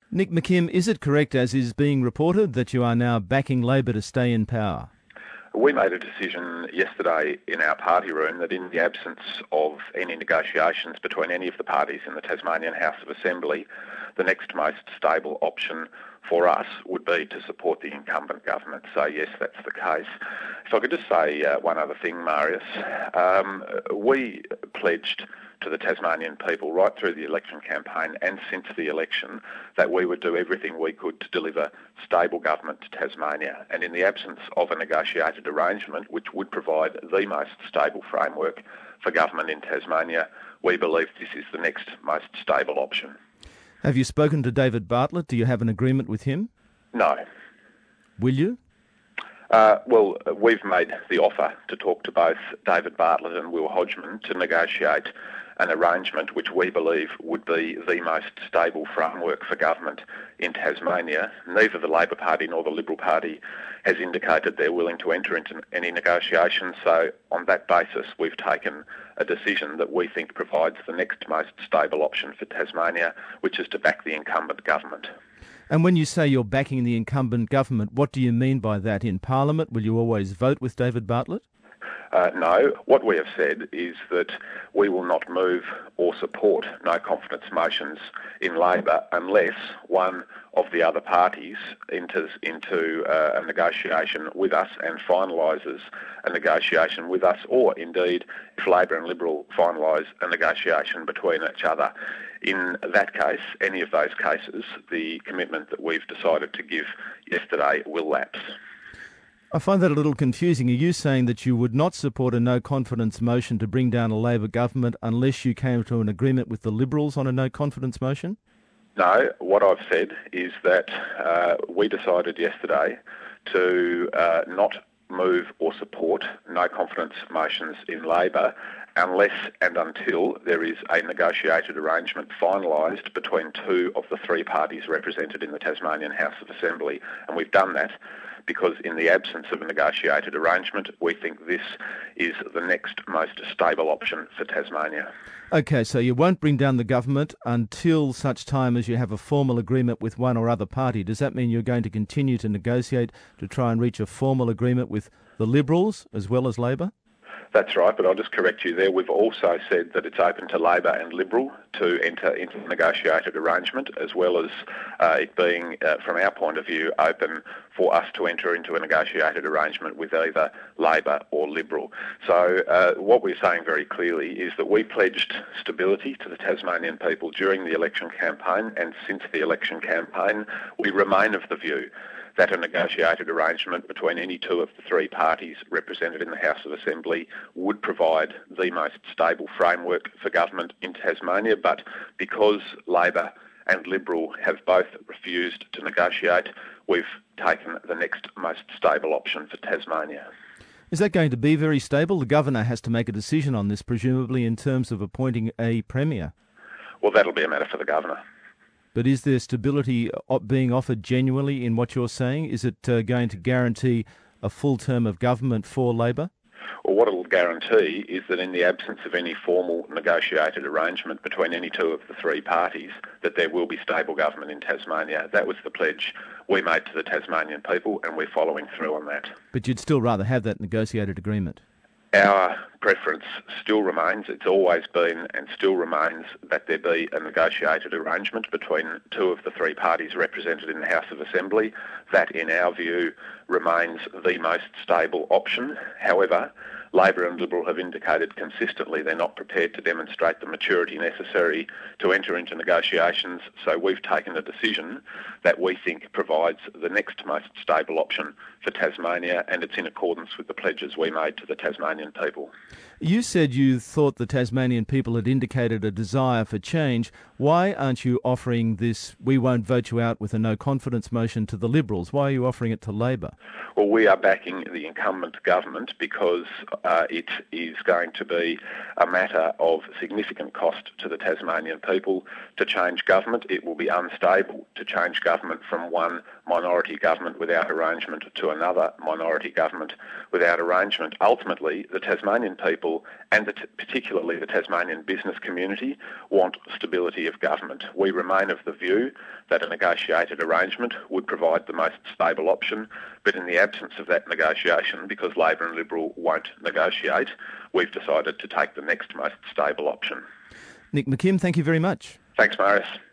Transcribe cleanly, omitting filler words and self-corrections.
Nick McKim, is it correct, as is being reported, that you are now backing Labor to stay in power? We made a decision yesterday in our party room that in the absence of any negotiations between any of the parties in the Tasmanian House of Assembly, the next most stable option for us would be to support the incumbent government. So yes, that's the case. If I could just say one other thing, Marius. We pledged to the Tasmanian people right through the election campaign and since the election that we would do everything we could to deliver stable government to Tasmania. And in the absence of a negotiated arrangement which would provide the most stable framework for government in Tasmania, we believe this is the next most stable option. Have you spoken to David Bartlett? Do you have an agreement with him? No. Will you? Well, we've made the offer to talk to both David Bartlett and Will Hodgman to negotiate an arrangement which we believe would be the most stable framework for government in Tasmania. Neither the Labor Party nor the Liberal Party has indicated they're willing to enter into any negotiations, so on that basis we've taken a decision that we think provides the next most stable option for Tasmania, which is to back the incumbent government. And when you say you're backing the incumbent government, what do you mean by that? In Parliament, will you always vote with David Bartlett? No. What we have said is that we will not move or support no confidence motions in Labor unless one of the other parties enters into a negotiation with us and finalises a negotiation with us, or indeed if Labor and Liberal finalise a negotiation between each other. In that case, any of those cases, the commitment that we've decided to give yesterday will lapse. I find that a little confusing. Are you saying that you would not support a no-confidence motion to bring down a Labor government unless you came to an agreement with the Liberals on a no-confidence motion? No, what I've said is that we decided yesterday to not move or support no-confidence motions in Labor unless and until there is a negotiated arrangement finalised between two of the three parties represented in the Tasmanian House of Assembly. And we've done that because in the absence of a negotiated arrangement, we think this is the next most stable option for Tasmania. OK, so you won't bring down the government until such time as you have a formal agreement with one or other party. Does that mean you're going to continue to negotiate to try and reach a formal agreement with the Liberals as well as Labor? That's right, but I'll just correct you there. We've also said that it's open to Labor and Liberal to enter into a negotiated arrangement, as well as it being, from our point of view, open for us to enter into a negotiated arrangement with either Labor or Liberal. So what we're saying very clearly is that we pledged stability to the Tasmanian people during the election campaign, and since the election campaign, we remain of the view that a negotiated arrangement between any two of the three parties represented in the House of Assembly would provide the most stable framework for government in Tasmania. But because Labor and Liberal have both refused to negotiate, we've taken the next most stable option for Tasmania. Is that going to be very stable? The Governor has to make a decision on this, presumably in terms of appointing a Premier. Well, that'll be a matter for the Governor. But is there stability being offered genuinely in what you're saying? Is it going to guarantee a full term of government for Labor? Well, what it will guarantee is that in the absence of any formal negotiated arrangement between any two of the three parties, that there will be stable government in Tasmania. That was the pledge we made to the Tasmanian people, and we're following through on that. But you'd still rather have that negotiated agreement? Our preference still remains, it's always been and still remains, that there be a negotiated arrangement between two of the three parties represented in the House of Assembly. That, in our view, remains the most stable option. However, Labor and Liberal have indicated consistently they're not prepared to demonstrate the maturity necessary to enter into negotiations, so we've taken a decision that we think provides the next most stable option for Tasmania, and it's in accordance with the pledges we made to the Tasmanian people. You said you thought the Tasmanian people had indicated a desire for change. Why aren't you offering this, we won't vote you out with a no-confidence motion to the Liberals? Why are you offering it to Labor? Well, we are backing the incumbent government because it is going to be a matter of significant cost to the Tasmanian people to change government. It will be unstable to change government from one minority government without arrangement to another minority government without arrangement. Ultimately, the Tasmanian people and particularly the Tasmanian business community want stability of government. We remain of the view that a negotiated arrangement would provide the most stable option, but in the absence of that negotiation, because Labor and Liberal won't negotiate, we've decided to take the next most stable option. Nick McKim, thank you very much. Thanks, Marius.